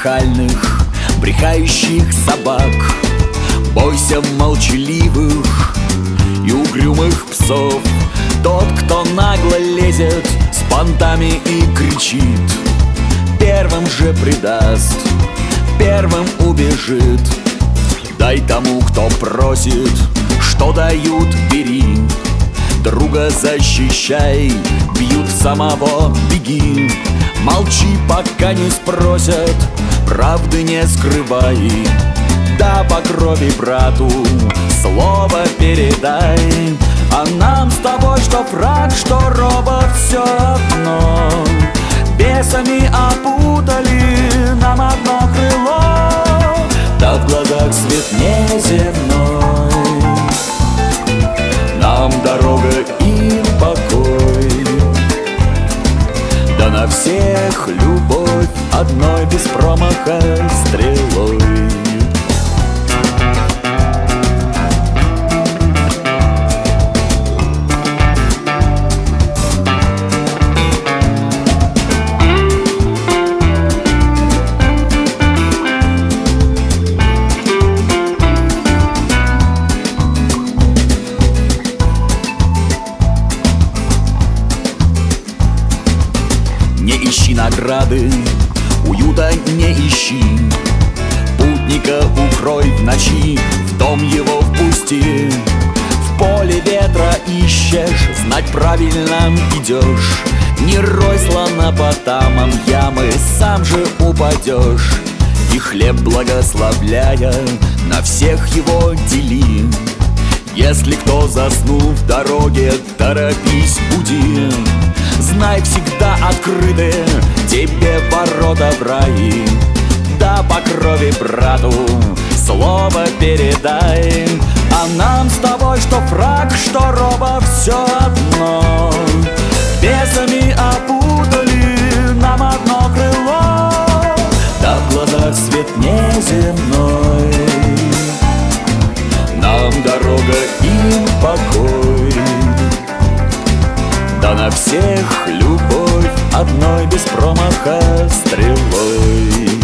нахальных, брехающих собак. Бойся молчаливых и угрюмых псов. Тот, кто нагло лезет с понтами и кричит, первым же предаст, первым убежит. Дай тому, кто просит, что дают, бери. Друга защищай, бьют самого, беги. Молчи, пока не спросят, правды не скрывай. Да по крови брату слово передай. А нам с тобой, что враг, что робот, все одно. Бесами опутали нам одно крыло, да в глазах свет неземной. Нам дорога, им покой, да на всех любовь одной без промаха стрелой. Не ищи награды, уюта не ищи. Путника укрой в ночи, в дом его впусти. В поле ветра ищешь, знать правильно идешь. Не рой слона по тамам ямы, сам же упадешь. И хлеб благословляя, на всех его дели. Если кто заснул в дороге, торопись, буди. Знай, всегда открыты тебе ворота в рай. Да по крови брату слово передай. А нам с тобой, что враг, что робот, все одно. Бесами опутали нам одно крыло, да в глазах свет неземной. Нам дорога, им покой, да на всех любовь одной без промаха стрелой.